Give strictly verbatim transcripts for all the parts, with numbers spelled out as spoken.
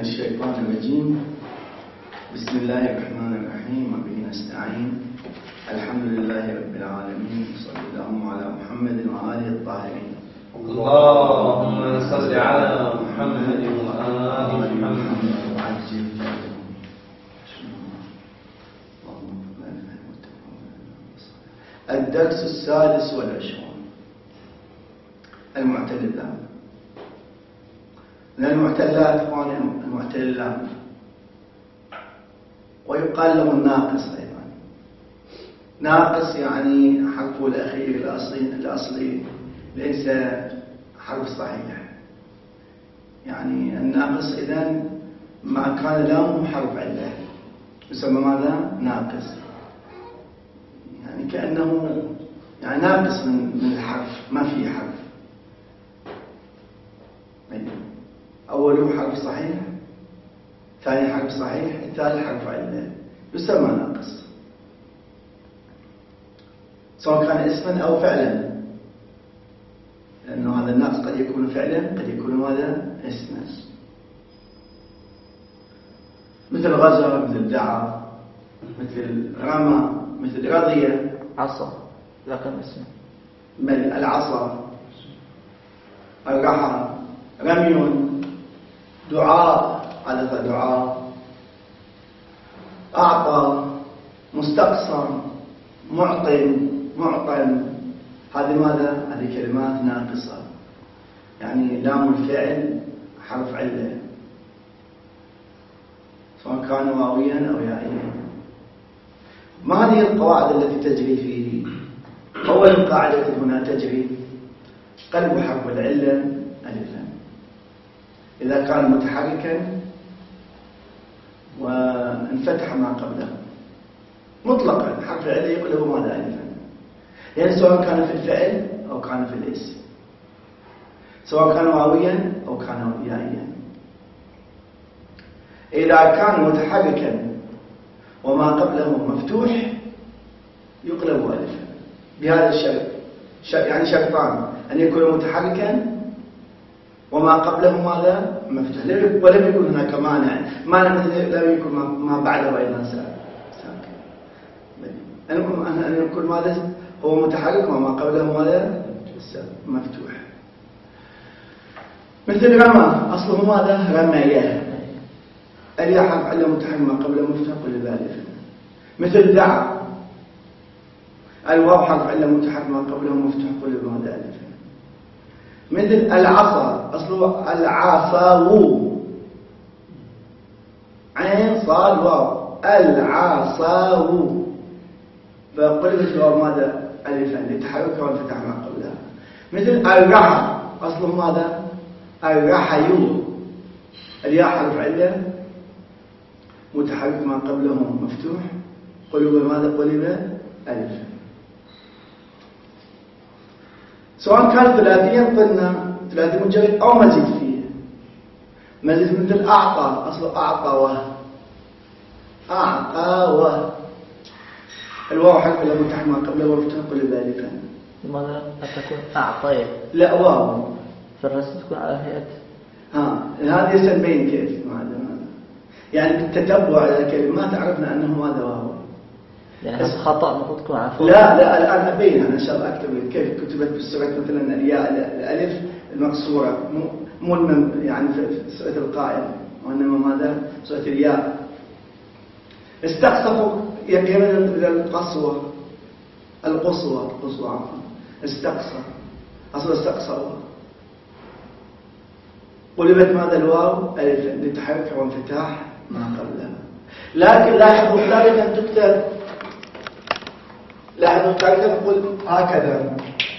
الشيطان الرجيم. بسم الله الرحمن الرحيم وبه نستعين. الحمد لله رب العالمين، صلى اللهم على محمد وآله الطاهرين. اللهم صل على محمد وآل محمد. الدرس السادس والعشرون، المعتللات. من المعتلات اخواني المعتللات، ويقال له الناقص ايضا. ناقص يعني حرفه الاخير الاصلي الاصلي ليس حرف صحيح. يعني الناقص اذا ما كان لامه حرف عله يسمى ماذا؟ ناقص. يعني كأنه يعني ناقص من من الحرف، ما فيه حرف. أوله حرف صحيح، ثاني حرف صحيح، الثالث حرف علة، يسمى ناقص، سواء كان اسما أو فعلا، لأنه هذا الناقص قد يكون فعلا قد يكون ماذا؟ اسما، مثل غزر، مثل دعا، مثل رمى، مثل رضية. عصا ذاك اسمه. بل العصا، الرحى، رمي، دعاء، هذا دعاء، أعطى، مستقصى، معطي، معطن. هذه ماذا؟ هذه كلمات ناقصة، يعني لام الفعل حرف علة، سواء كان واويا أو يائيا. ما هذه القواعد التي تجري فيه؟ أول قاعدة هنا تجري قلب حرف العلة ألفا إذا كان متحركا وانفتح ما قبله مطلقا. حرف العلة يقلب ماذا؟ ألفا، يعني سواء كان في الفعل أو كان في الاسم، سواء كان واويا أو كان يائيا. إذا كان متحركا وما قبله مفتوح يقلب ألفا بهذا الشرط. يعني شرطان: أن يكون متحركا وما قبله ماذا؟ مفتوح، ولم يكن هناك مانع. مانع مثل لم يكن ما بعده أيضا ساكن. أن يكون ماذا؟ هو متحرك وما قبله ماذا؟ مفتوح. مثل رمى، أصله ماذا؟ رميه، الياء حرف علة متحرك ما قبله مفتوح قلب ألفا. مثل دعا، الواو حرف علة متحرك ما قبله مفتوح قلب ماذا؟ ألفا. مثل العصا، أصله العصاو، عين صاد واو، العصاو، فقلبت الواو ماذا؟ ألفا لتحركها وانفتح ما قبلها. مثل الرحى، أصله ماذا؟ الرحيو، الياء حرف علة متحرك ما قبله مفتوح قلب ماذا؟ قلب ألفا. سواء كان ثلاثيا قلنا ثلاثي مجرد أو مزيد فيه. مزيد مثل أعطى، أصله أعطى، أعطى، الواو حرف علة متحرك ما قبله مفتوح قلب ألفا. لماذا تكون أعطية؟ لا، واو في الرسم تكون على هيئة. ها هذه سنبين كيف ماذا؟ يعني بالتتبع الكلمات عرفنا أنه هذا واو. يعني هذا خطأ المفروض تكون عفوا. لا لا الآن أبين أنا إن شاء الله أكتب كيف كتبت بالسورة مثلا الياء الألف المقصورة، مو مو يعني في سورة القائل، وإنما ماذا؟ سورة الياء. استقصفوا يقينا إلى القصوى، القصوى، القصوى عفوا، استقصى، أصل استقصوا، قلبت ماذا؟ الواو ألفا لتحرك وانفتاح ما قبلها. لكن لاحظوا ثالثا تكتب، لاحظوا ثالثا نقول هكذا،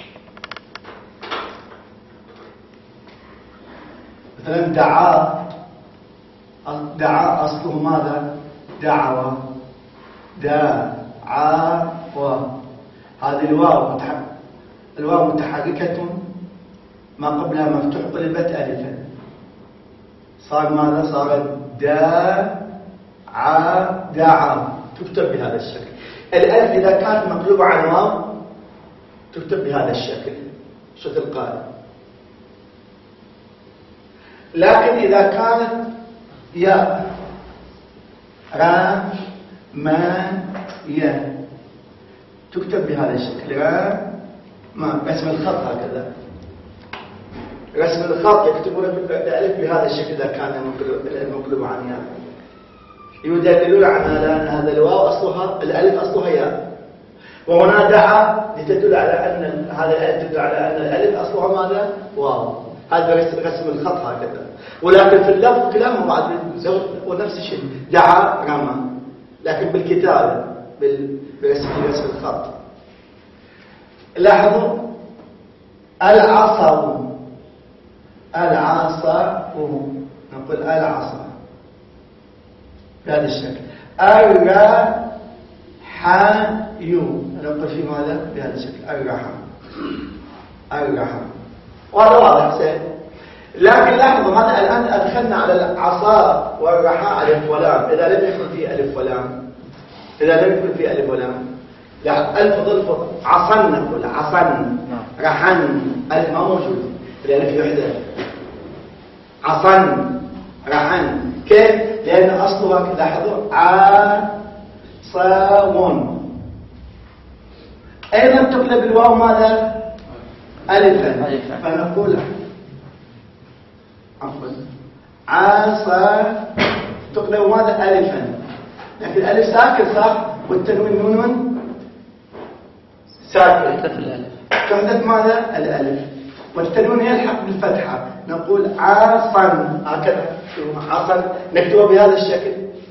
مثلا دعا، دعا أصله ماذا؟ دعوة، دعوة، هذه الواو متحركة، الواو متحركة ما قبلها مفتوح قلبت ألفا، صار ماذا؟ صارت دا ع دعا، تكتب بهذا الشكل. الألف إذا كانت مقلوبة عن واو تكتب بهذا الشكل، شكل القائل. لكن إذا كانت يا را ما يا تكتب بهذا الشكل را ما رسم الخط هكذا رسم الخط يكتبون الألف بهذا الشكل إذا كان المقلوب عن ياء يدللون على أن هذا الواو أصلها الألف أصلها ياء وهنا دعا لتدل على أن هذا الألف تدل على أن الألف أصلها ماذا؟ واو هذا رسم الخط هكذا ولكن في اللفظ كلامه بعد ونفس الشيء دعا رمى لكن بالكتابة برسم رسم الخط لاحظوا العصا العصا نقول العصا بهذا الشكل الرحى نقول في ماذا بهذا الشكل الرحى الرحى وهذا واضح سهل لكن لاحظوا هذا الآن أدخلنا على العصا والرحى ألف ولام إذا لم يكن فيه ألف ولام إذا لم يكن فيه ألف ولام لا ألف الفظ عصن نقول عصن رحن ألف ما موجود الألف يحدث عصن رحن كيف؟ لأن أصلها لاحظوا عصاون أيضا تقلب الواو ماذا؟ ألفا فنقول عفوا عصا تقلب ماذا؟ ألفا لكن الألف ساكن صح والتنوين نون ساكن تحدث ماذا؟ الألف والتنوين يلحق بالفتحة نقول عصا هكذا عصا نكتبه بهذا الشكل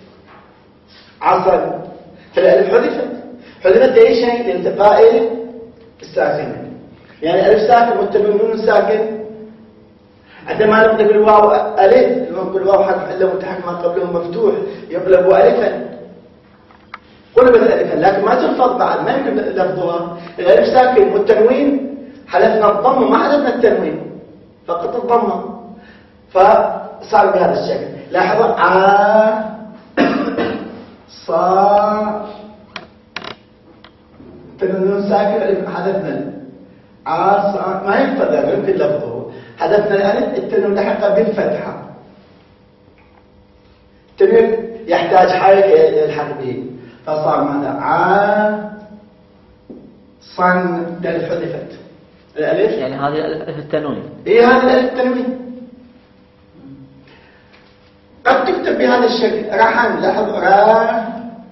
عصا فالألف حذفت حذفت لأي شيء لالتقاء الساكن يعني ألف ساكن والتنوين نون ساكن عندما نقلب الواو ألف نقول الواو حرف إلا متحرك ما قبله مفتوح يقلب ألفا قلبت ألفا لكن ما تلفظ بعد ما يمكن لفظها الألف ساكن والتنوين حذفنا الضم ما حذفنا التنوين فقط الضمة فصار بهذا الشكل لاحظوا ع صا تنوين ساكن حذفنا ع صا ما ينفذ ما يمكن لفظه حذفنا الألف التنوين لحق بالفتحة التنوين يحتاج حركة يلحق به فصار ماذا ع صن الألف حذفت الألف يعني هذه الألف التنوين إيه هذا الألف التنوين قد تكتب بهذا الشكل رحن لاحظ را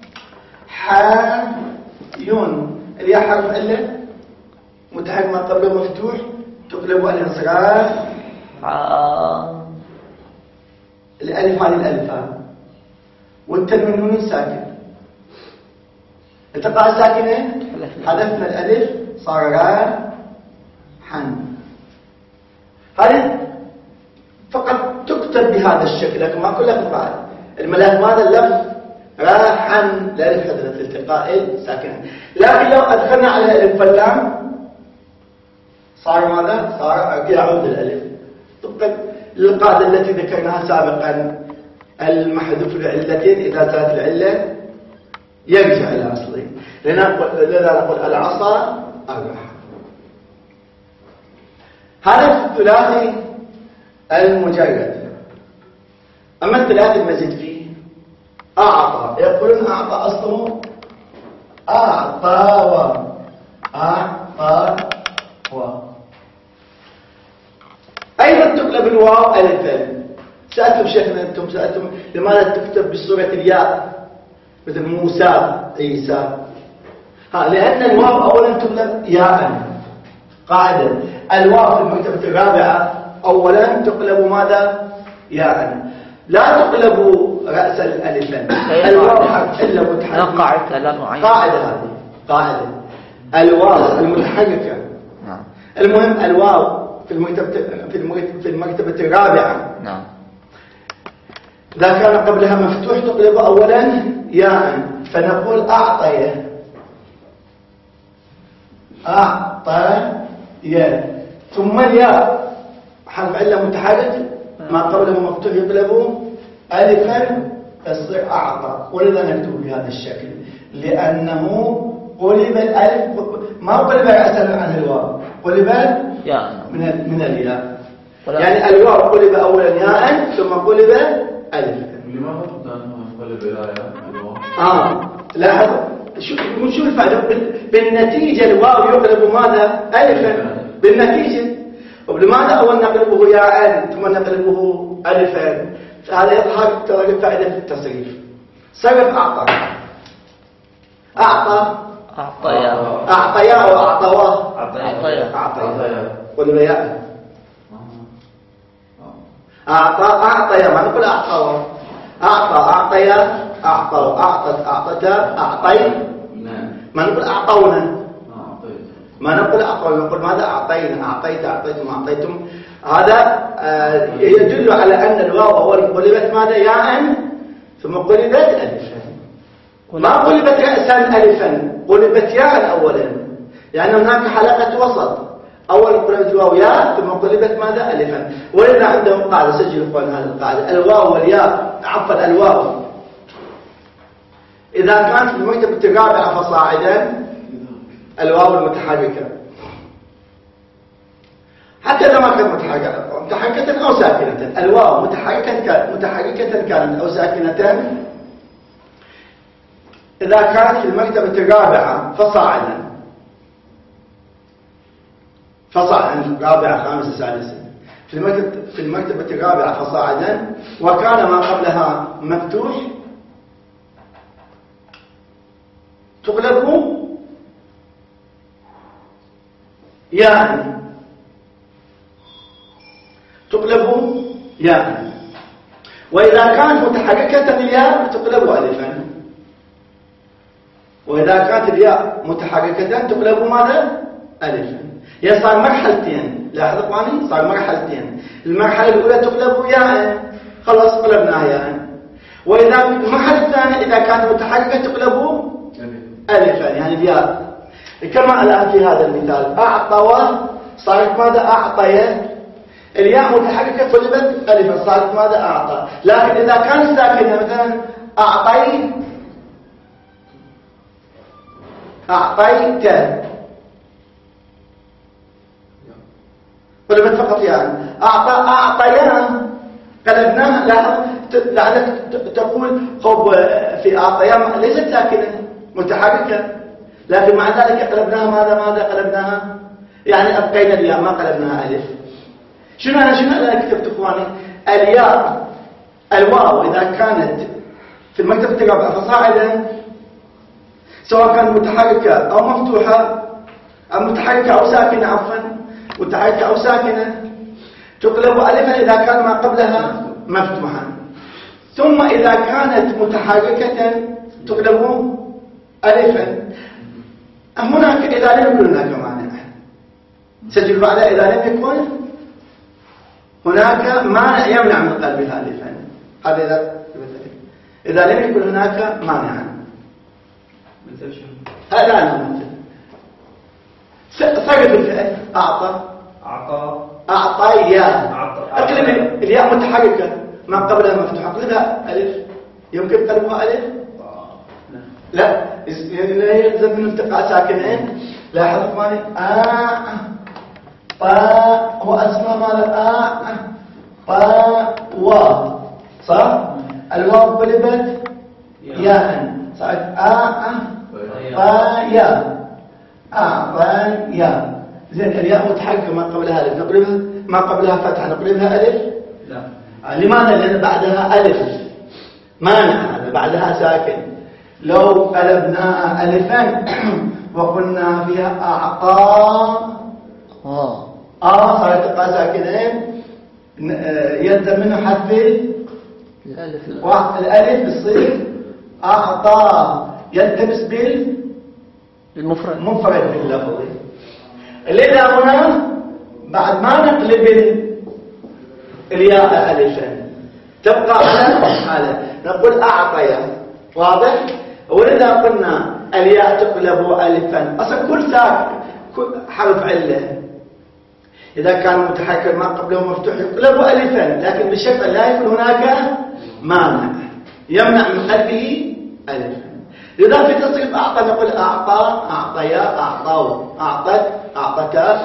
ح يون الياء حرف إلا متحرك ما قبله مفتوح تقلب ألف صغار آه. الألف هذه الألف والتنوين نون ساكن التقاء الساكنين حذفنا الألف صار را حن هذه فقط تكتب بهذا الشكل لكن ما كل لفظ بعد الملاك ماذا اللفظ راحن لا يحدث التقاء ساكنين لكن لو أدخلنا على الألف واللام صار ماذا صار يعود الألف طبقا للقاعدة التي ذكرناها سابقا المحذوف لعلتين إذا زادت العلة يرجع إلى أصله لذا نقول العصا الرحى هذا الثلاثي المجرد أما الثلاثي المزيد فيه أعطى يقولون أعطى أصله أعطى و أعطى و أيضا تقلب الواو ألفا سألتم شيخنا أنتم سألتم لماذا تكتب بصورة الياء مثل موسى عيسى ها لأن الواو أولا تقلب ياء قاعدة الواو في المكتبة الرابعة أولا تقلب ماذا ياء لا تقلب رأس الألفين الواو حرف إلا متحرك قاعدة لا معينة قاعدة هذه قاعدة الواو المتحركة نعم المهم الواو في المكتبة في المكتبة الرابعة نعم إذا كان قبلها مفتوح تقلب أولا ياء فنقول أعطيه أعطى ياء ثم الياء حرف علة متحرك ما قبله مفتوح يقلب ألفا فيصير أعطى ولذا نكتب بهذا الشكل لأنه قلب الألف ما قلب رأسا عن الواو قلب من من الياء يعني الواو قلب أولا ياء ثم قلب ألفا لماذا أنه ينقلب إلى ياء؟ آه لاحظ شوف شوف الفائدة بالنتيجة الواو يقلب ماذا؟ ألفا بالنتيجة. ولماذا أول نقلبه ياء ثم نقلبه ألفا؟ هذا يظهر ترى الفائدة في التصريف. صرف أعطى أعطى أعطيا أعطيا أو أعطواه أعطيا أعطيا قل ياء أعطى أعطيا ما نقول أعطواه أعطى أعطيا أعطوا أعطت أعطتا أعطي ما نقول أعطونا ما نقول أعطوا نقول ماذا أعطينا أعطيت أعطيتم أعطيتم. هذا يدل على أن الواو أول قلبت ماذا ياء ثم قلبت ألفا ما قلبت رأسا ألفا قلبت ياء أولا يعني هناك حلقة وسط أول قلبت الواو ياء ثم قلبت ماذا ألفا. ولذا عندهم قاعدة سجل إخوان هذه القاعدة الواو والياء عفوا الواو إذا كانت في المكتبة الرابعة فصاعدا الواو المتحركة حتى إذا ما كانت متحركة متحركة أو ساكنة الواو متحركة متحركة كانت أو ساكنة إذا كانت في المكتبة الرابعة فصاعدا فصاعدا رابعة خامسة سادسة في المكتبة في المكتبة الرابعة فصاعدا وكان ما قبلها مفتوح تقلب يعني تقلب ياء وإذا كانت متحركة الياء تقلب ألفا وإذا كانت الياء متحركة تقلب ماذا؟ ألفا. يعني صار مرحلتين لاحظ اخواني صار مرحلتين. المرحلة الأولى تقلب ياء خلاص قلبناها ياء وإذا المرحلة الثانية إذا كانت متحركة تقلب ألفا يعني الياء كما الآن في هذا المثال أعطوا صارت ماذا؟ أعطيت الياء متحركة قلبت ألفا صارت ماذا؟ أعطى. لكن إذا كانت ساكنة مثلا أعطي أعطيت قلبت فقط يعني أعطى أعطينا قلبناها. لاحظ لعلك تقول خب في أعطينا ليست ساكنة متحركة لكن مع ذلك قلبناها ماذا ماذا قلبناها يعني أبقينا الياء ما قلبناها ألف. شنو أنا شنو أنا كتبت إخواني الياء الواو إذا كانت في المكتبة الرابعة فصاعدا سواء كانت متحركة أو مفتوحة أو متحركة أو ساكنة عفوا متحركة أو ساكنة تقلب ألفا إذا كان ما قبلها مفتوحا ثم إذا كانت متحركة تقلب ألفا. هناك إذا لم يكن هناك مانع سجل بعد إذا لم يكن هناك مانع يمنع من قلبها ألفا. هذا إذا إذا لم يكن هناك مانع هذا أنا مثل صرف الفعل أعطى أعطى أعطى ياء أعطى أقلب الياء متحركة ما قبلها مفتوحة أقلبها ألف يمكن قلبها ألف لا يلزم من التقاء ساكنين. لاحظ اخواني آ طا هو اسمه ماذا آ طا وا صح الواو قلبت ياء صارت آ طا يا أعطى يا زين الياء متحركة ما قبلها ألف نقلبها ما قبلها فتحة نقلبها ألف لا. لماذا؟ لأن بعدها ألف مانع هذا بعدها ساكن. لو قلبناها ألفا وقلنا فيها أعطى آه آه صارت تقى ساكنين يلزم منه حذف الألف الألف بتصير أعطى يلتبس بال المفرد مفرد باللفظ. لذا هنا بعد ما نقلب الياء ألفا تبقى على حالة نقول أعطي واضح. ولذا قلنا الياء تقلب ألفا أصلا كل ساكن حرف علة إذا كان متحرك ما قبله مفتوح يقلب ألفا لكن بشرط لا يكون هناك مانع يمنع من قلبه ألفا. لذا في تصريف أعطى نقول أعطى أعطيا أعطوا أعطت أعطتا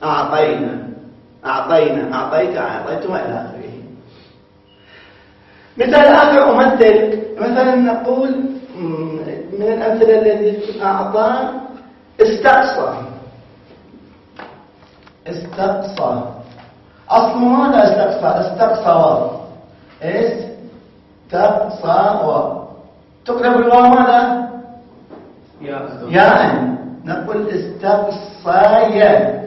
أعطينا أعطينا أعطيت أعطيتم إلى آخره. مثال آخر أمثل، مثلا نقول من الأمثلة التي أعطى استقصى. استقصى أصل ماذا استقصى؟ استقصى استقصى تقلب الواو ماذا؟ ياء. نقول استقصايا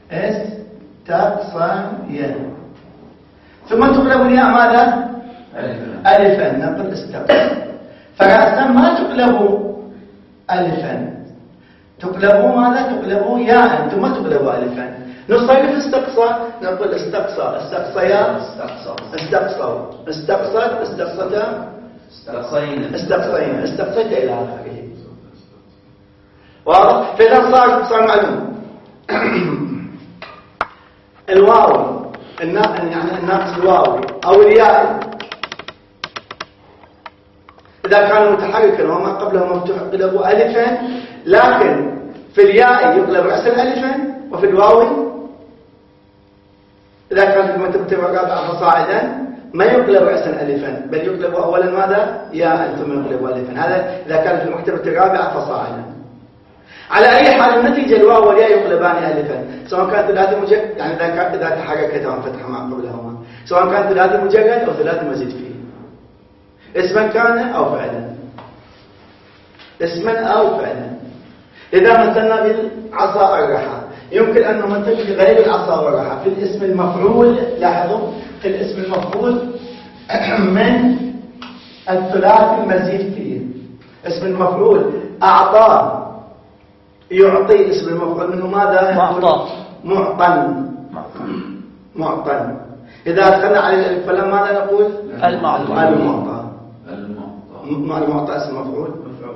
استقصايا. ثم تقلب الياء ماذا؟ ألفا. نقول استقصى. فرأسا ما تقلب ألفا، تقلب ماذا؟ تقلب ياء ثم تقلب ألفا. نصرف استقصى، نقول استقصى استقصيا استقصى استقصت استقصتا استقصينا استقصينا استقصيت إلى آخره. واضح؟ فإذا صار صار معلوم. الواو يعني الناقص الواو أو الياء إذا كان متحركا وما قبله مفتوح يقلب ألفا، لكن في الياء يقلب رأسا ألفا، وفي الواو إذا كانت المتبتة رابعة فصاعدا ما يقلب رأسا ألفا، بل يقلب أولا ماذا؟ ياء ثم يقلب ألفا. هذا إذا كانت في المرتبة الرابعة فصاعدا. على أي حال النتيجة الواو والياء يقلبان ألفا، سواء كان ثلاثي مجرد يعني إذا كان إذا تحركتا وانفتح ما قبلهما، سواء كان ثلاثي مجرد أو ثلاثي مزيد فيه، اسما كان أو فعلا، اسما أو فعلا. إذا مثلنا بالعصا الرحى يمكن أن نمثل في غير العصا والرحى في الاسم المفعول. لاحظوا في الاسم المفعول من الثلاثي المزيد فيه. اسم المفعول أعطى يعطي، اسم المفعول منه ماذا؟ معطى معطن معطن. إذا أدخلنا على الألف فلم ماذا نقول؟ المعطى المعطى المعطى المعطى اسم مفعول.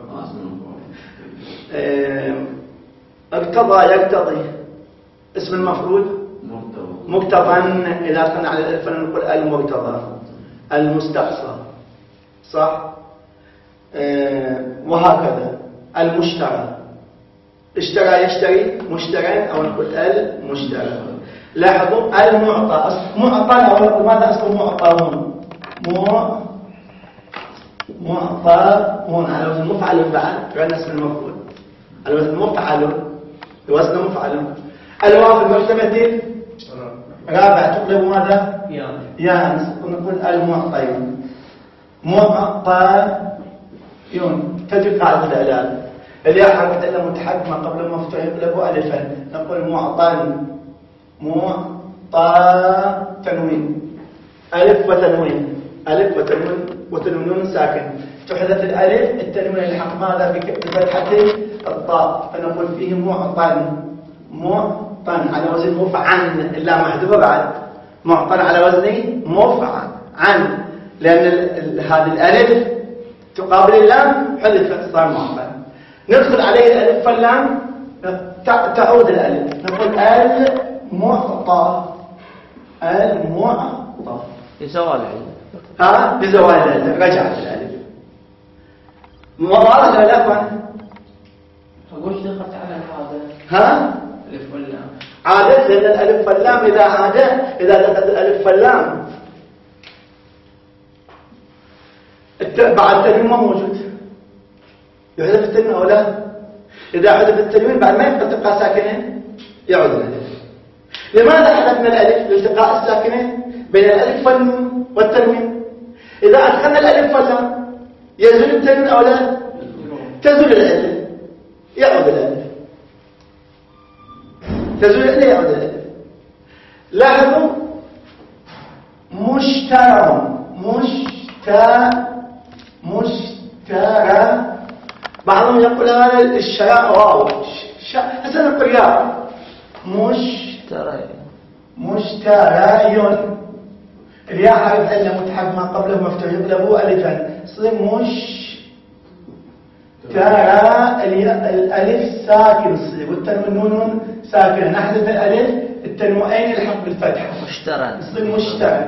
اقتضى يقتضي اسم المفعول مقتضى. إذا أدخلنا على الألف فنقول المقتضى المستقصى، صح؟ وهكذا. المشترى اشترى يشتري مشترين أو نقول المشترى. لاحظوا المعطى معطى أو نقول ماذا أصل معطون؟ مع معطون على وزن مفعل بعد غير اسم المفعول، على وزن مفعل وزن مفعل. الواو في المرتبة رابع تقلب ماذا؟ يا نقول المعطيون معطيون. تجد قاعدة الإعلان الياء حركة إلا متحكمة قبل المفتوح يقلب ألفا، نقول معطن معطى تنوين ألف وتنوين ألف وتنوين وتنوين ساكن. تحدث الألف التنوين الحق ماذا بفتحة الطاء، فنقول فيه معطن معطن على وزن مفعن. اللام محذوفة بعد معطن على وزن مفعن، لأن هذه الألف تقابل اللام حذفت صار معطن. ندخل عليه الألف فاللام تعود الألف، نقول المعطى المعطى بزوال العلم. ها بزوال الألف رجعت الألف. واضح ولا لا اخوان؟ وش دخلت على هذا؟ ها الف واللام عادت، لأن الألف فاللام إذا عادت إذا دخلت الألف فاللام بعد التنوين ما موجود، يحذف التنوين أو لا؟ إذا حذف التنوين بعد ما يبقى تبقى ساكنين يعود الألف. لماذا حذفنا الألف؟ لالتقاء الساكنين بين الألف والنون والتنوين. إذا أدخلنا الألف واللام يزول التنوين أو لا؟ تزول الألف يعود الألف، تزول الألف يعود الألف. لاحظوا مشترى مشترى مشترى. بعضهم يقول هذا الشراء واو حسن القرياء مشترى مشترى. الياء حرف إلا متحكمة قبله مفتوح يقلب ألفا صير مش ترى. الألف ساكن صير والتنوين نون ساكنة، نحذف الألف التنوين الحق بالفتحة مشترى يصير مشترى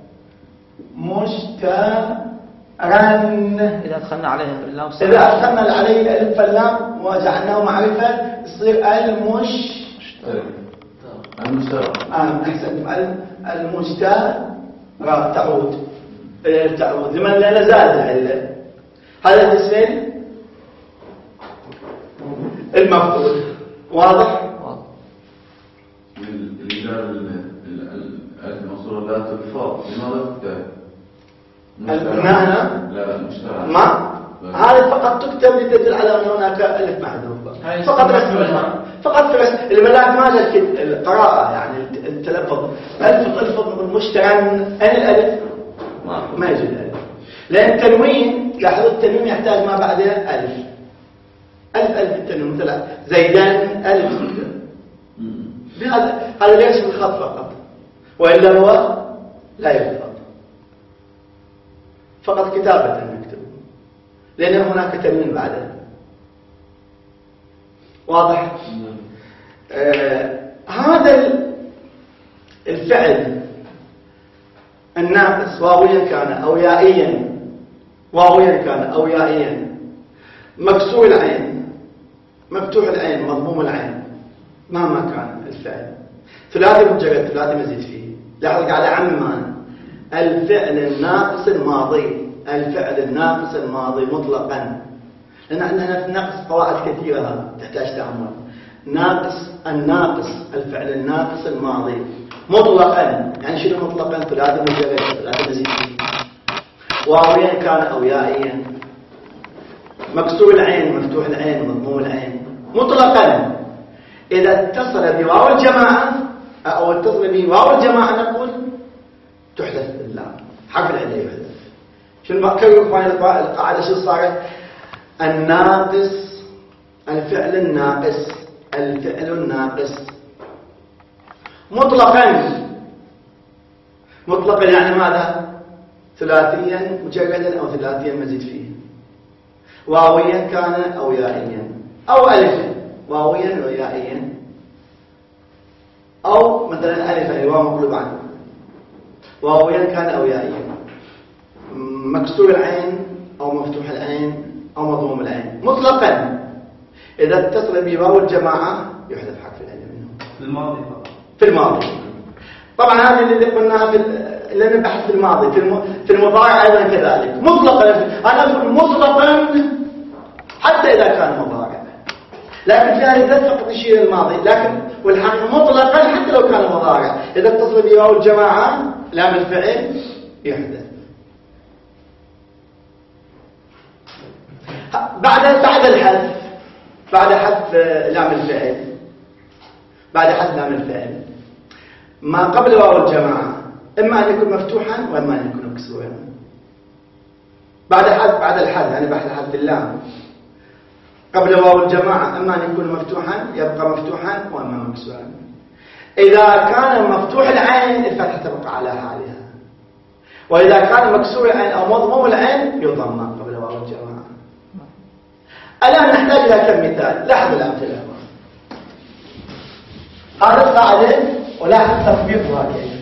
مشترى. إذا أدخلنا عليه اللام إذا أدخلنا عليه الألف واللام وجعلناه معرفة يصير المش المشترى. آه أحسن المشترى تعود التعوذ لمن لا زال العلة. هذا الاسمين المفعول واضح؟ اللي قال المصدر لا تلفظ لماذا تكتب؟ المعنى لا مشترك ما هذا فقط تكتب لتدل على ان هناك الف محذوفه فقط رسم فقط رسم الملاك ما لك القراءه يعني التلفظ الف الف مشترن ان الالف ما يجوز الالف لان التنوين لاحظوا التنوين يحتاج ما بعده الف الف الف التنوين مثلا زيدان الف هذا هذا ليش بالخط فقط والا هو لا يلفظ فقط كتابه نكتب لأن هناك تنوين بعده واضح؟ آه هذا الفعل الناقص واويا كان أو يائيا واويا كان أو يائيا مكسور العين مفتوح العين مضموم العين مهما كان الفعل ثلاثي مجرد ثلاثي مزيد فيه لاحظ على عمان الفعل الناقص الماضي الفعل الناقص الماضي مطلقا لأن عندنا في النقص قواعد كثيرة تحتاج تأمل ناقص الناقص الفعل الناقص الماضي مطلقا يعني شنو مطلقا ثلاثة مجرد ثلاثة مزيد واويا كان أو يائيا مكسور العين مفتوح العين مضموم العين مطلقا إذا اتصل بواو الجماعة أو اتصل بواو الجماعة نقول تحدث بالله حرف العلة يحدث شو القاعدة شو صارت الناقص الفعل الناقص الفعل الناقص مطلقا مطلقا يعني ماذا ثلاثيا مجردا أو ثلاثيا مزيد فيه واويا كان أو يائيا أو ألف واويا ويائيا أو مثلا ألف أيوة مقلوب عنه واويا كان أو يائيا مكسور العين أو مفتوح العين أو مضموم العين مطلقا إذا اتصل بواو الجماعة يحذف حرف العلة منه في الماضي فقط في الماضي طبعا هذه اللي قلناها في اللي نبحث في الماضي في الم... في المضارع أيضا كذلك مطلقا أنا أقول مطلقا حتى إذا كان مضارع لكن في هذه الذات فقط يشير الماضي لكن والحق مطلقا حتى لو كان مضارع إذا اتصل بواو الجماعة لام الفعل يحذف بعد بعد الحذف بعد حذف لام الفعل بعد حذف لام الفعل ما قبل واو الجماعة إما أن يكون مفتوحا وإما أن يكون مكسورا بعد حذف بعد الحذف يعني بعد حذف اللام قبل واو الجماعة إما أن يكون مفتوحا يبقى مفتوحا وإما مكسورا إذا كان مفتوح العين الفتحة تبقى على حالها وإذا كان مكسور العين أو مضموم العين يضم قبل واو الجماعة. الآن نحتاج إلى كم مثال لاحظ الأمثلة هذا القاعدة ولاحظ تطبيقها كيف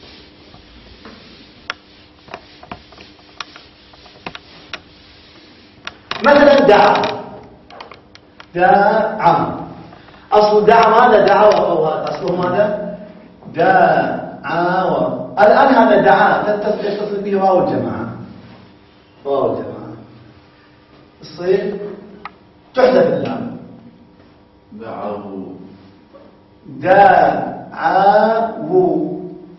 مثلا دعا دعا أصل دعا ماذا دعا أصله ماذا دعا الآن هذا دعا تتصل به واو الجماعة واو الجماعة الصير تحذف اللام دعاه دعاو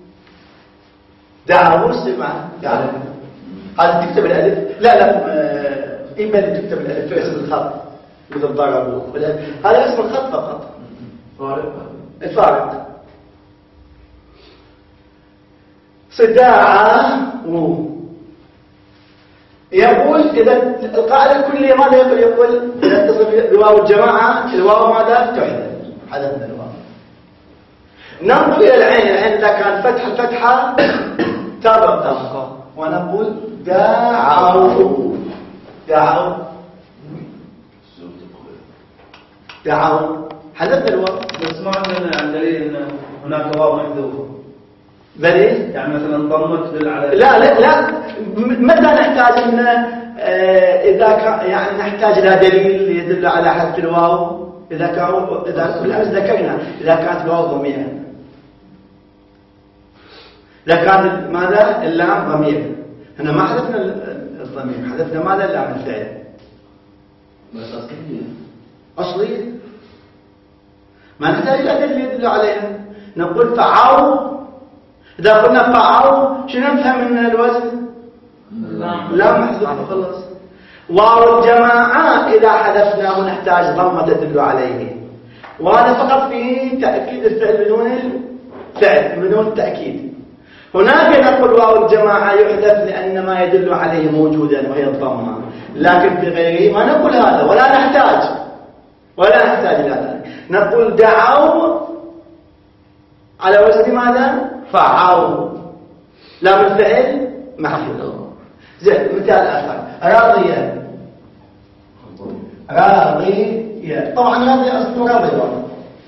دعاو استمع دعاو هذا تكتب الألف لا لا إما اللي تكتب الألف في اسم الخط مثل ضربوا هذا اسم الخط فقط فارق الفارق صداعه يقول إذا القاعدة الكلية ماذا يقول يقول إذا اتصل بواو الجماعة الواو ماذا تحذف حذفنا الواو ننظر إلى العين العين إذا كان فتحة فتحة تبقى ونقول دعوا دعوا دعوا حذفنا الواو بس ما عندنا دليل ان هناك واو محذوفه دليل يعني مثلا ضمت تدل على لا لا لا متى نحتاج ان اذا كان يعني نحتاج الى دليل يدل على حذف الواو اذا كان اذا بالامس ذكرنا اذا كانت الواو ضميرا اذا كانت ماذا اللام ضمير هنا ما حذفنا الضمير، حذفنا ماذا؟ لام الفعل. بس أصلية أصلية ما نحتاج إلى أدلة يدل عليها. نقول فعوا، إذا قلنا فعوا شنو نفهم من الوزن؟ لا محذوف خلاص. واو الجماعة إذا حذفناه نحتاج ضمة تدل عليه، وهذا فقط في تأكيد الفعل بدون الفعل بدون التأكيد. هناك نقول واو الجماعة يحذف لأن ما يدل عليه موجودا وهي الضمة، لكن في غيره ما نقول هذا ولا نحتاج ولا نحتاج إلى ذلك. نقول دعوا على وزن ماذا؟ فعوا، لام الفعل محذوف. زين مثال آخر راضية. راضية طبعا راضية أصله راضية،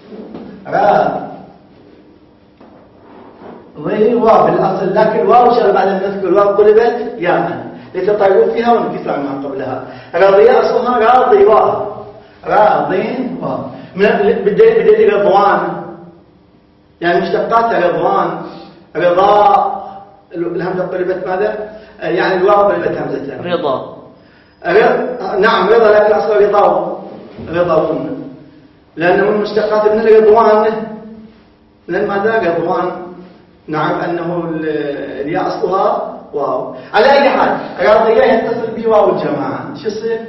راضي واو بالأصل، لكن واو شغل بعد ما نذكر واو قلبت ياء لتطيروا فيها وانكسار ما قبلها. راضية أصلها راضي واو، راضي واو بدليل رضوان، يعني مشتقاتها رضوان، رضا، الهمزة قلبت ماذا؟ يعني الواو قلبت همزتها رضا. رضا نعم رضا، لكن أصلا رضا رضاون، لأنه من مشتقات من الرضوان، من ماذا؟ رضوان. نعرف أنه الياء أصلها واو. على أي حال راضية يتصل بواو الجماعة شو يصير؟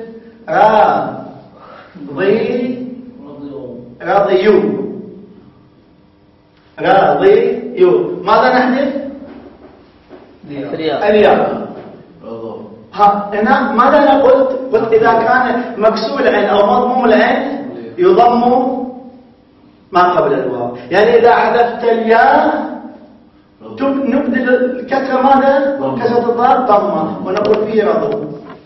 راضي راضيو راضيو. ماذا نحذف؟ الياء. ها هنا ماذا أنا قلت؟ قلت إذا كان مكسور العين أو مضموم العين يضم ما قبل الواو، يعني إذا حذفت الياء نبدل الكسرة ماذا؟ كسرة الضاد ضمة، ونقول فيه رضو.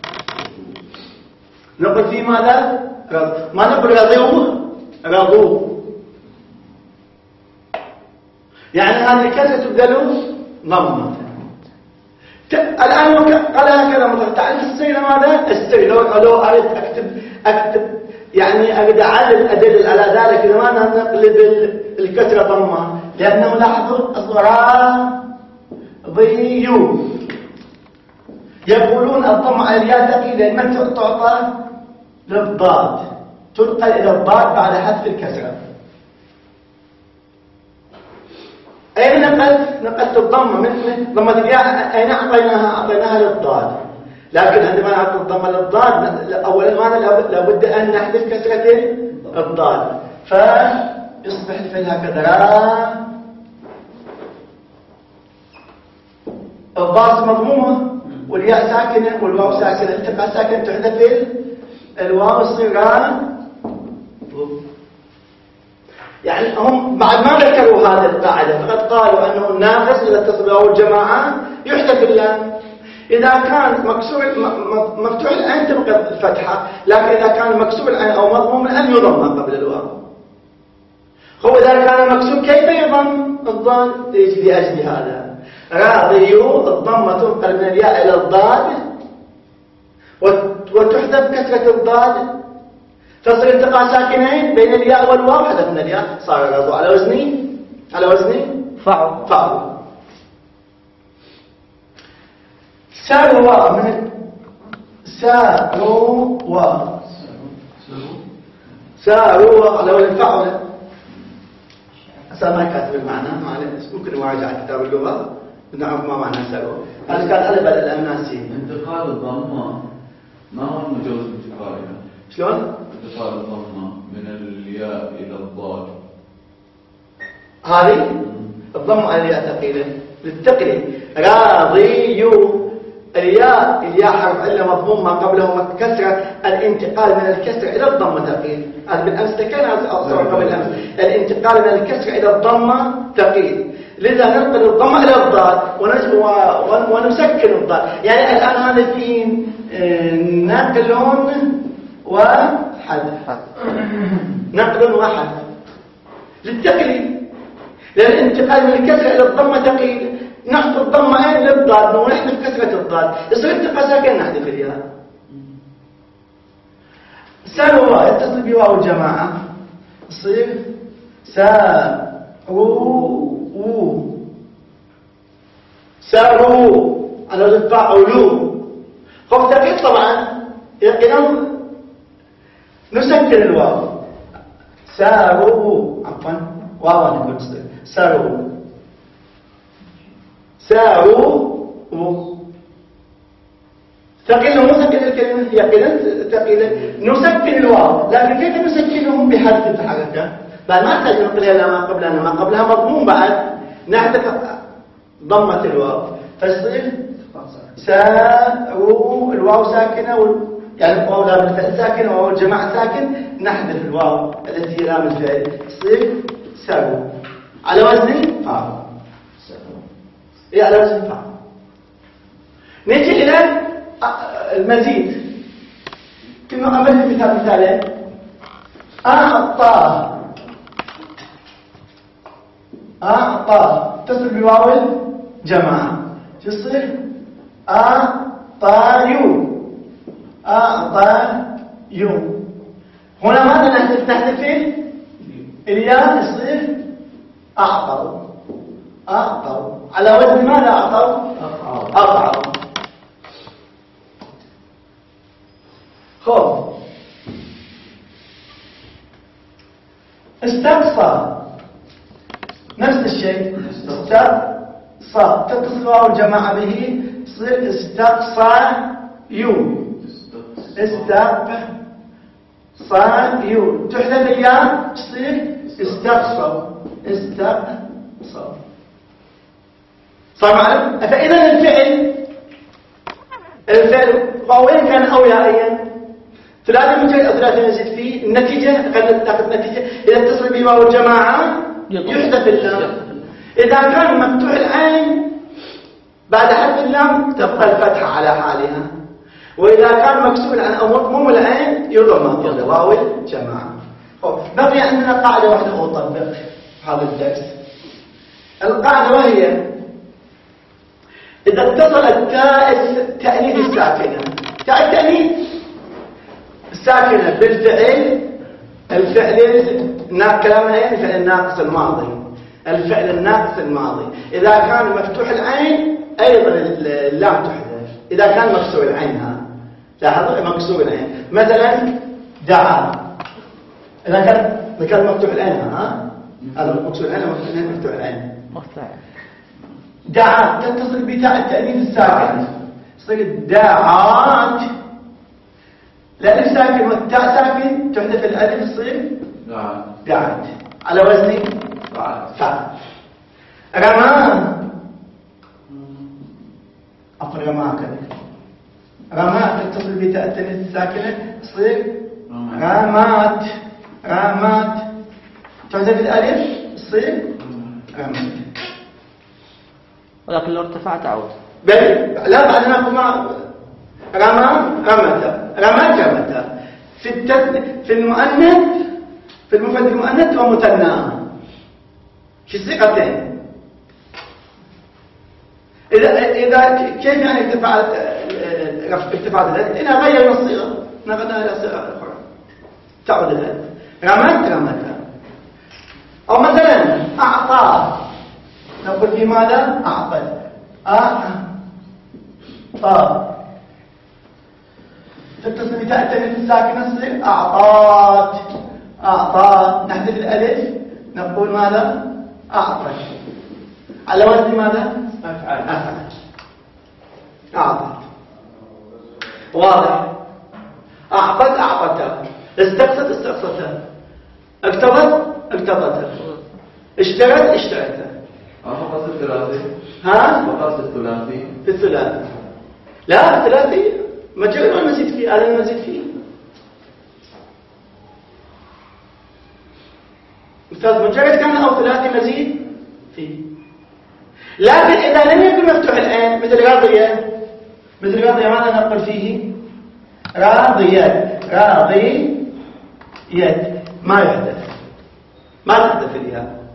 نقول فيه ماذا؟ رضو. ما نقول رضو رضو، يعني هذه الكسرة تبدل ضمة. الآن قال هكذا مثلا تعرف السير ماذا؟ السير لو لو أريد أكتب أكتب يعني أريد أعلل أدلل على ذلك لماذا نقلب الكسرة ضمة؟ لأنه لاحظوا الضراء ضيو يقولون الضمة على الياء ثقيلة من تعطى للضاد، تنقل إلى الضاد بعد حذف الكسرة. أين نقلت؟ نقلت الضمة مثل ضمة الياء، أين أعطيناها؟ أعطيناها للضاد، لكن عندما نعطي الضمة للضاد أولا ماذا؟ لابد أن نحذف كسرة الضاد، فيصبح الفعل هكذا را. الضاد مضمومة والياء ساكنة والواو ساكنة، التقاء ساكنة تحذف الواو يصير را. يعني هم بعد ما ذكروا هذه القاعدة فقد قالوا أنه الناقص إذا اتصل به الجماعة يحذف اللام. إذا كان مكسور مفتوح العين تبقى الفتحة، لكن إذا كان مكسور العين أو مضموم العين يضم قبل الواو. هو إذا كان مكسور كيف يضم؟ الضاد يجي لأجل هذا راضيو الضمة تنقل من الياء إلى الضاد وتحذف كسرة الضاد، تصل التقاء ساكنين بين الياء والواو، حذفنا الياء صار رضو على وزني على وزني فعل. فعل. ساروا من ساروا ساروا على وزن فعل. أصلا ما كاتب المعنى، ممكن مراجعة كتاب اللغة نعرف ما معنى ساروا. هذا كان ألف على الأناسي. انتقال الضمة ما هو مجوز انتقالها؟ شلون؟ انتقال الضمة من الياء إلى الضاد. هذه الضمة على الياء ثقيلة للثقل. راضيو الياء الياء حرف علة مضموم ما قبله كسرة، الانتقال من الكسرة إلى الضمة ثقيل. هذا بالأمس تكلم قبل الأمس، الانتقال من الكسرة إلى الضمة ثقيل، لذا ننقل الضمة إلى الضاد ونسكن الضاد. يعني الآن هذا في نقل وحذف، نقل وحذف للتقليد، لأن الانتقال من الكسرة إلى الضمة ثقيل. نحط الضمة أين للضاد ونحذف كسرة الضاد، يصير انتقال ساكن نحذف الياء. ساروا يتصل بواو الجماعة يصير ساروا ساروا على وزن فعلوا. خب ثقيل طبعا يقينا نسكن الواو. ساروا عفوا واو نقول ساروا ساروا ثقيل مو ثقيل الكلمة يقينا ثقيلة. نسكن الواو لكن كيف نسكنهم بحذف الحركة؟ بعد ما نحتاج نقلها ما قبلها ما قبلها مضمون بعد نحذف ضمة الواو فيصير ساروا الواو ساكنة وال... يعني الواو لام الفعل ساكن وواو الجماعة ساكن نحذف الواو التي هي لام الفعل تصير ساروا على وزن فاعل. ايه على وزن فاعل. نجي الى المزيد كما أمثل مثال مثالين. أعطى أعطى تصل بواو الجماعة تصير أعطايو أعطايو. هنا ماذا نحذف نحذف الياء يصير أعطوا أعطوا على وزن ماذا أعطوا أعطوا. خب استقصى نفس الشيء استقصى تتصل واو الجماعة به تصير استقصى يو استقصى يو تحذف الياء تصير استقصى استقصى. صار معلوم؟ فإذا الفعل الفعل واوين كان أو يائيا ثلاثة مجرد أو ثلاثة نزيد فيه النتيجة قد تأخذ نتيجة إذا اتصل بواو الجماعة يحذف اللام. إذا كان مفتوح العين بعد حذف اللام تبقى الفتحة على حالها وإذا كان مكسور عن أو مضموم العين يضم واو الجماعة. بقي عندنا قاعدة واحدة أطبق هذا الدرس. القاعدة وهي إذا اتصل التاء التأنيث الساكنة تاء التأنيث الساكنة بالفعل الفعل كلامنا يعني الفعل الناقص الماضي الفعل الناقص الماضي إذا كان مفتوح العين أيضا اللام تحذف إذا كان مكسور العين. ها لاحظوا مكسور العين مثلا دعا إذا كان كان مفتوح العين ها هذا مكسور العين مفتوح العين دعا تتصل بتاء التأنيث الساكن تصير دعات. الألف ساكن والتاء ساكن تحذف الألف تصير دعات على وزن فعل. رمى أقول رمى كذا رمى تتصل بتاء التأنيث الساكنة تصير رمات رمات تحذف الألف تصير رمات. ولكن لو ارتفع تعود بل لا بعد ناخذ مع رمى رمت رمت رمت في التث... في المؤنث في المفرد المؤنث ومثنى في صيغتين. اذا اذا كيف يعني ارتفعت ارتفعت الالف اذا غير الصيغه نقلنا الى صيغه اخرى تعود الالف رمت رمت. او مثلا اعطى نقول في ماذا أعطى أعطى تتصل بتاء التأنيث الساكنة تصير أعطات أعطات نحذف الألف نقول ماذا أعطى على وزن ماذا أفعل أفعل أعطت. واضح؟ أعطت أعطت استقصت استقصت اكتبت اكتبت اشترت اشترت. فقط الثلاثي ها؟ فقط الثلاثي في الثلاثي لا الثلاثي مجرد ما نزيد فيه هذا المزيد فيه أستاذ مجرد كان أو ثلاثي مزيد فيه. لكن إذا لم يكن مفتوح العين مثل راضية مثل راضية ماذا نقول فيه راضية راضية ما يحدث ما تحدث الياء.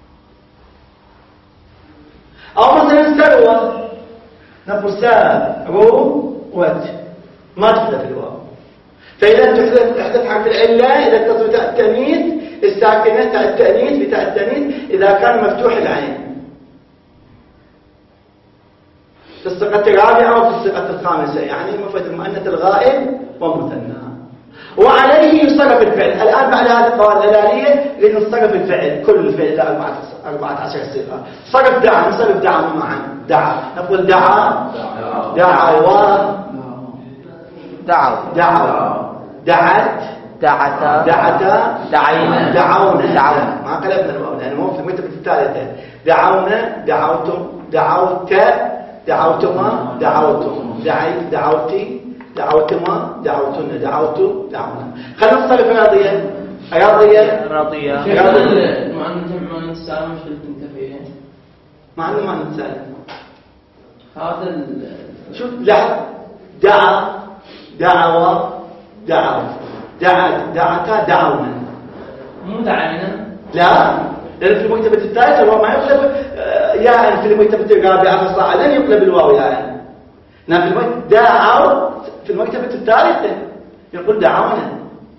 أو مثلا سروة نقول سروت ما تحذف الواو. فإذا تحذف تحذف حرف العلة إذا اتصل تاء التأنيث الساكنة تاء التأنيث بتاء التأنيث إذا كان مفتوح العين. في الصيغة الرابعة وفي الصيغة الخامسة، يعني مفرد المؤنث الغائب ومثنى. وعليه يصرف الفعل. الآن بعد هذه القواعد الآلية لنصرف الفعل، كل الفعل إلى أربعة عشر صيغة. صرف دعا، نصرف دعا معا. دعا نقول دعا دعوا دعوا دعوا دعت دعتا دعتا دعينا دعونا دعونا. ما قلبنا الواو لأنه مو في المرتبة الثالثة. دعونا دعوتم دعوت دعوتما دعوتم دعيت دعوتي دعوتما دعوتن دعوتم دعونا. خلينا نصرف راضية راضية رضية هذا المؤنث المؤنث السالم مش انت فيه؟ ما عنده ما نتسالم. هذا ال شوف لحظة. دعا دعوة دعوا دعت دعتا دعونا. مو دعينا. لا، لأن في المكتبة الثالثة الواو ما يقلب ياء، في المكتبة الرابعة فصاعا لن يقلب الواو ياء. نعم في المكتبة دعوا في المكتبة الثالثة يقول دعونا.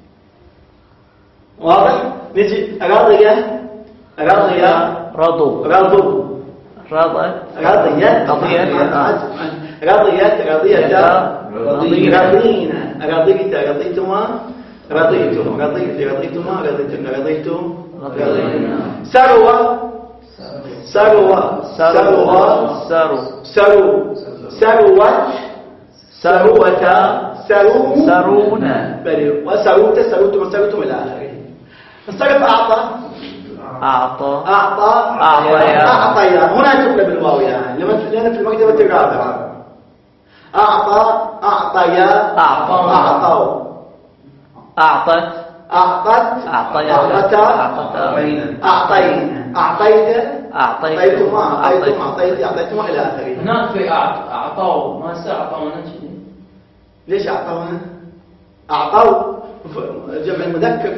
واضح؟ نجي راضية راضية رضوا رضوا رضت رضيت رضيت رضيت رضيت رضيت رضينا رضيت رضيتما رضيتم رضيت رضيتما رضيتن رضيتم رضينا. سروة سروة سروة سروا سرو سروت سروة سرو سرونا بلي وسروت سروتم سروتم إلى آخره. انصرف أعطى أعطى أعطى أعطيا أعطيا. هنا تقلب الواو يعني لأن في المكتبة الرابعة. أعطى أعطيا أعطى أعطوا أعطت أعطت أعطيا أعطتا أعطتا أعطينا أعطيت أعطيت أعطيتما أعطيتم أعطيت أعطيتما إلى آخره. هناك في أعط- أعطوا ما هسه أعطونا شيء. ليش أعطونا؟ أعطوا جمع المذكر.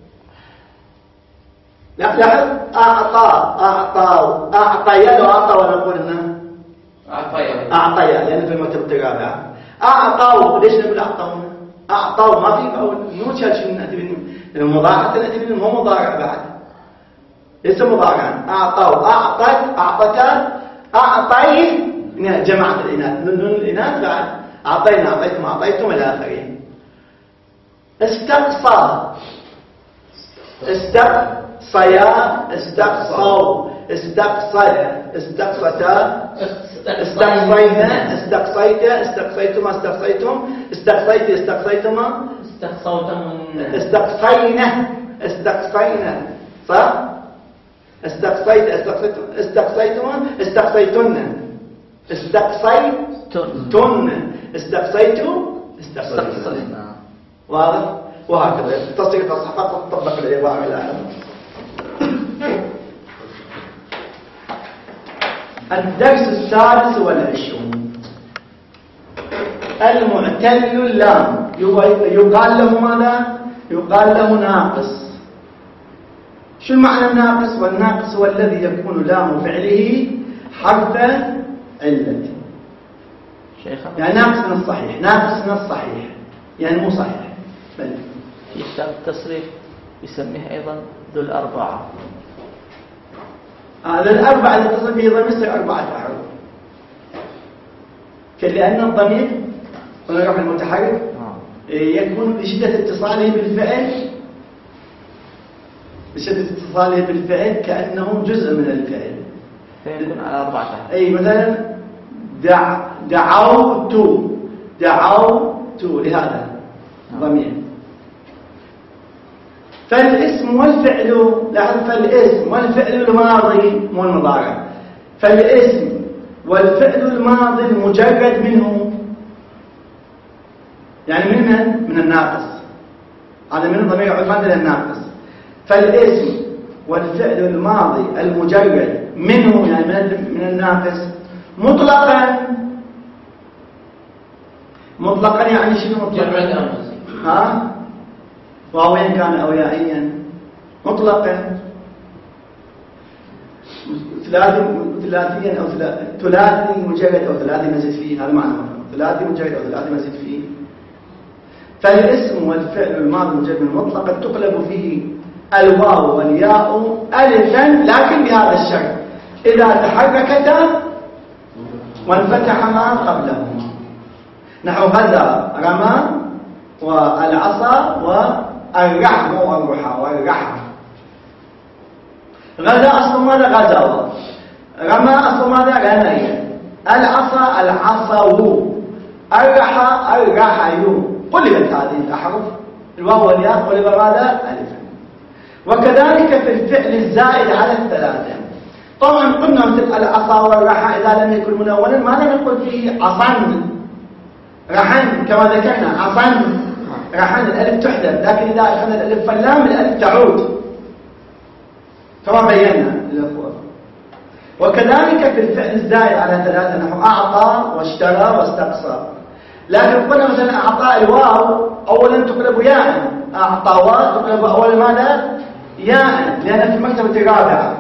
لا لاحظ أعطى أعطوا أعطيا لو أعطوا نقول إنه أعطيا. أعطيا لأن في المكتبة الرابعة. أعطوا ليش نقول أعطونا؟ أعطوا ما في فاول مو شال شيء نأتي من المضارعة نأتي من مو مضارع بعد ليس مضارعا. أعطوا أعطت أعطتا أعطيت جماعة الإناث من الإناث بعد أعطينا أعطيتم أعطيتم إلى آخره. استقصى استقصيا استقصوا استقصد استقصتا استقصينا استقصيت استقصيتما استقصيتم استقصيت استقصيتما استقصوتم استقصينا استقصينا صح. استقصيت استقصيتم استقصيتما استقصيتن استقصيتن استقصيتم استقصيتن. واضح؟ وهكذا تصير تصحيح تطبق العبارة إلى آخره. الدرس السادس والعشرون المعتل اللام يقال له ماذا؟ يقال له ناقص. شو معنى الناقص؟ والناقص هو الذي يكون لام فعله حرف علة. شيخنا يعني ناقص من الصحيح ناقص من الصحيح يعني مو صحيح. بل في كتاب التصريف يسميه أيضا ذو الأربعة. هذا الأربعة اللي اتصل به ضمير يصير أربعة أحرف. لأن الضمير ونروح المتحرك يكون بشدة اتصاله بالفعل بشدة اتصاله بالفعل كأنه جزء من الفعل فيكون على أربعة أحرف. أي مثلا دع دعوت دعوت لهذا ضمير. فالاسم والفعل لاحظ فالاسم والفعل الماضي مو المضارع. فالاسم والفعل الماضي المجرد منه يعني من من من الناقص. هذا من الضمير يعود الى الناقص. فالاسم والفعل الماضي المجرد منه يعني من من الناقص مطلقا. مطلقا يعني شنو مطلقا؟ ها واوين كان او يائيا مطلقا ثلاثي ثلاثيا او ثلاثي مجرد او ثلاثي مزيد فيه. هذا معنى ثلاثي مجرد او ثلاثي مزيد فيه. فالاسم والفعل الماضي مجرد مطلقا تقلب فيه الواو والياء الفا لكن بهذا الشرط اذا تحركتا وانفتح ما قبلهما، نحو غزا رمى والعصا والرحم والرحى والرحم. غزا أصل ماذا؟ غزا. رمى أصل ماذا؟ رمي. العصا العصو. الرحى الرحي. قلبت هذه الأحرف الواو والياء قلب ماذا؟ ألفا. وكذلك في الفعل الزائد على الثلاثة. طبعا قلنا مثل العصا والرحى إذا لم يكن منونا ماذا نقول فيه؟ عصن رحن كما ذكرنا، عصن رحن الألف تحذف، لكن إذا أخذنا الألف فاللام الألف تعود كما بينا للأخوة. وكذلك في الفعل الزائد على ثلاثة نحو أعطى واشترى واستقصى. لكن قلنا مثلا أعطى الواو أولا تقلب ياء، أعطى واو تقلب أولا ماذا؟ ياء، لأن في المكتبة الرابعة.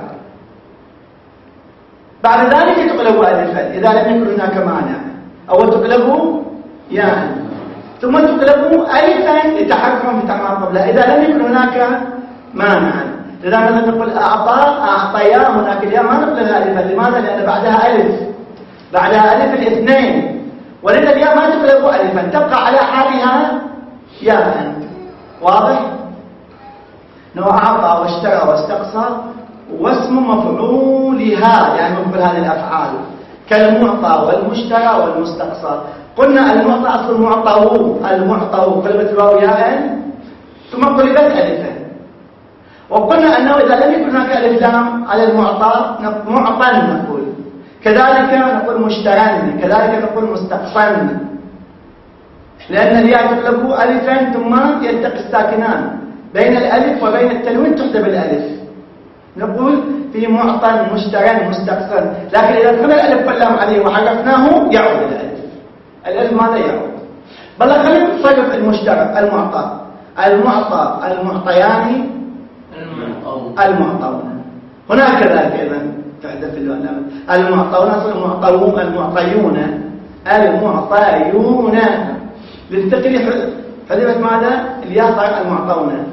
بعد ذلك تقلب ألفا إذا لم يكن هناك مانع، أول تقلب ياء ثم تقلب ألفا لتحكم في تمام قبلها إذا لم يكن هناك مانع. إذا مثلا نقول أعطى أعطيا هناك الياء ما نقلبها ألفا، لماذا؟ لأن بعدها ألف، بعدها ألف الاثنين، ولذا الياء ما تقلب ألفا تبقى على حالها ياء. واضح؟ نوع أعطى واشترى واستقصى واسم مفعولها، يعني مفعول هذه الأفعال كالمعطى والمشترى والمستقصى. قلنا المعطى أصل المعطى المعطى قلبت الواو ياء ثم قلبت ألفا. وقلنا أنه إذا لم يكن هناك ألف لام على المعطى معطى نقول، كذلك نقول مشترى، كذلك نقول مستقصى، لأن الياء تقلب ألفا ثم يلتقي الساكنان بين الألف وبين التنوين تحسب الألف، نقول في معطى مشترى مستقصى. لكن إذا دخل الألف واللام عليه وحرفناه يعود الألف، الألف ماذا يعود؟ بل خلينا نصرف المشترى المعطى المعطى المعطيان المعطون. هناك كذلك أيضا تحدث اللام المعطون أصل المعطون المعطيون المعطيون للتقريح حذفت ماذا؟ الياء صار المعطون.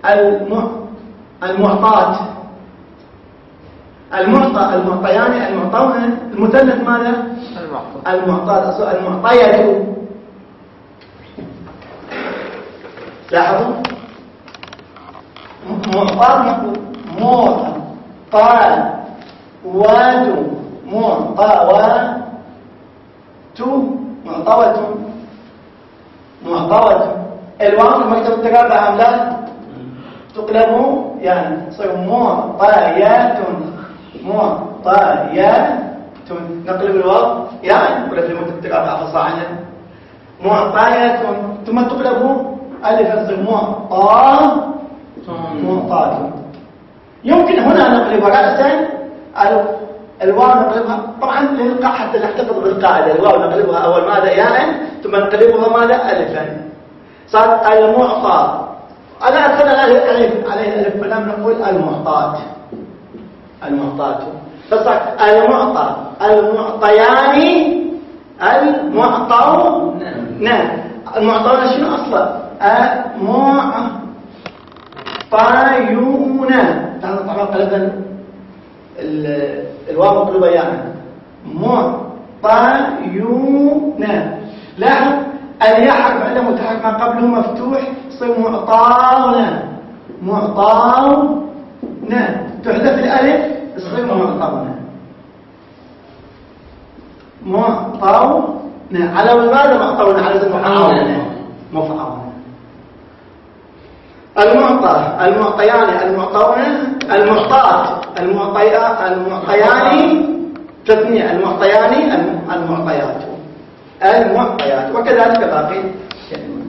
المعطات المعطى المعطيان المعطون. المثلث ماذا؟ المعطات أصل المعطية. لاحظوا معطى معطى واد معطى تو معطوة معطوة. الواو في المكتب التقابع أم لا؟ تقلب يعني تصير معطيات معطيات. نقلب الواو يعني نقلب في المكتب التقابع فصاعنا معطيات ثم تقلب ألف تصير معطى معطاة. يمكن هنا نقلب رأسا الواو نقلبها طبعا للقاء حتى نحتفظ بالقاعدة. الواو نقلبها أول ماذا ياء ثم نقلبها ماذا ألفا، صار المعطى على أساس عليه عليه الألف فلم نقول المعطاة المعطاة، فصار المعطى المعطيان المعطون. نعم المعطون شنو أصلا؟ المعطيون. طبعا قلبا الواو مقلوبة يعني معطيون. لاحظ الياء حرف عندما متحرك ما قبله مفتوح يصير معطاون معطاون. تحذف الألف يصير معطاون معطاون. على ماذا معطاون؟ على وزن مفعول مفعول. المعطى المعطيان المعطون المعطات المعطيان تثنية المعطيان المعطيات المعطيات. وكذلك باقي كلمة.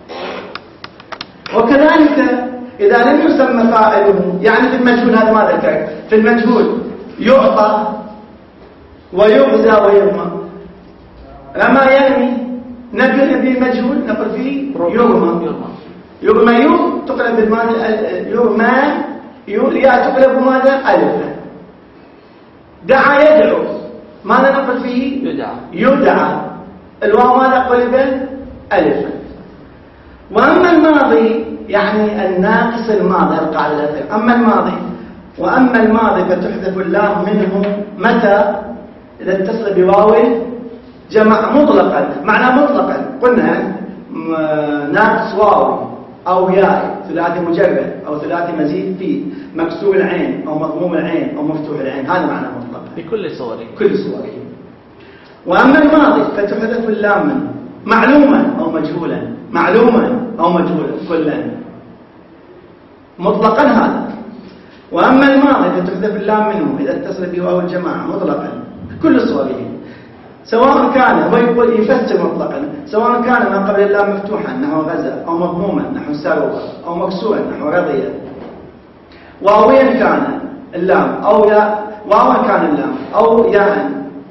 وكذلك إذا لم يسمى فاعله يعني في المجهول هذا ما ذكر في المجهول يعطى ويغزى ويرمى. رمى يرمي نقل به مجهول نقل فيه يرمى يرمى يو تقلب بالمعنى يرمى يو يا تقلب ماذا ألفا. دعا يدعو ماذا نقل فيه يدعى يدعى الواو ماذا قلب ألفا. وأما الماضي يعني الناقص الماضي القاعدة. أما الماضي وأما الماضي فتحذف اللام منه متى إذا اتصل بواو جمع مطلقا. معنى مطلقا قلنا ناقص واو أو ياء ثلاثي مجرد أو ثلاثي مزيد فيه مكسور العين أو مضموم العين أو مفتوح العين، هذا معنى مطلقا بكل صوره كل صوره. وأما الماضي فتحذف اللام منه معلوما أو مجهولا، معلوما أو مجهولا كلا مطلقا هذا. وأما الماضي فتحذف اللام منه إذا اتصل به واو الجماعة مطلقا كل صوره، سواء كان هو يقول يفسر مطلقا سواء كان ما قبل اللام مفتوحا نحو غزا أو مضموما نحو سروى أو مكسورا نحو رضي، واويا كان اللام أو يا واوا كان اللام أو ياء،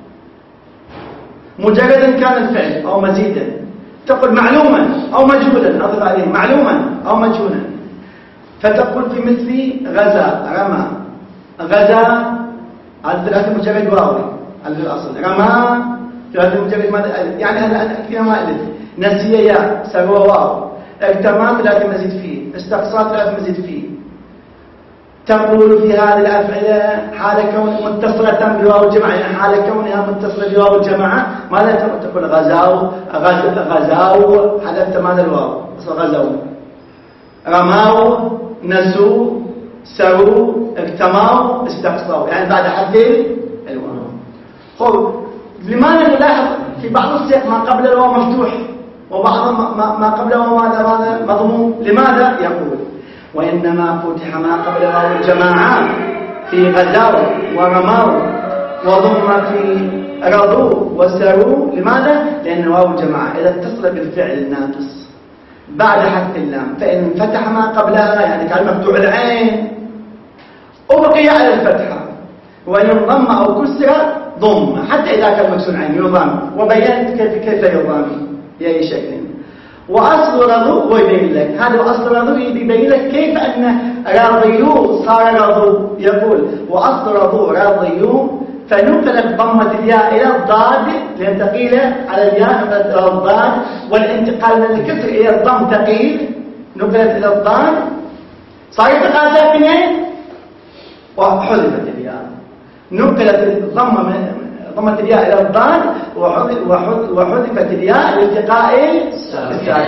مجردا كان الفعل أو مزيدا. تقول معلوما أو مجهولا أضف عليه معلوما أو مجهولا. فتقول في مثل غزا رمى غزا هذا ثلاثة مجرد واوي على الأصل، رمى ثلاثة مجرد ماذا يعني هذا كثير ما ألف، نسي يا سروى واو، اغتمى ثلاثة مزيد فيه، استقصى ثلاثة مزيد فيه. تقول في هذه الأفعلة حال كون متصلة بواو الجماعة، يعني حال كونها متصلة بواو الجماعة ماذا تقول؟ تقول غزاو غز غزاو حذفت ماذا الواو غزاو، رماو نسوا سروا اغتماوا استقصوا، يعني بعد حدين الواو. خب لماذا نلاحظ في بعض السياق ما قبل الواو مفتوح وبعض ما, ما قبل الواو ماذا ماذا مضموم؟ لماذا؟ يقول وإنما فتح ما قبل واو الجماعة في غزاو ورماو وضم في رضوا وسروا. لماذا؟ لأن واو الجماعة إذا اتصل بالفعل الناقص بعد حذف اللام فإن فتح ما قبلها يعني كان مفتوح العين أبقي على الفتحة، وإن ضم أو كسر ضم حتى إذا كان مكسور العين يضم، وبينت كيف كيف يضم بأي شكل. وأصل رضو ويبين لك هذا أصل رضو يبين لك كيف أن راضيو صار رضو. يقول وأصل رضو راضيو فنقلت ضمة الياء إلى الضاد لأن ثقيلة على الياء نقلت إلى الضاد، والانتقال من الكسر إلى الضم ثقيل نقلت إلى الضاد، صار انتقال ساكنين وحذفت الياء، نقلت الضمة من ضمة الياء إلى الضاد وحذفت الياء لالتقاء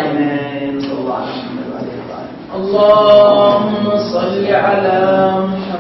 الساكنين. صلى الله عليه وسلم. اللهم صل على محمد.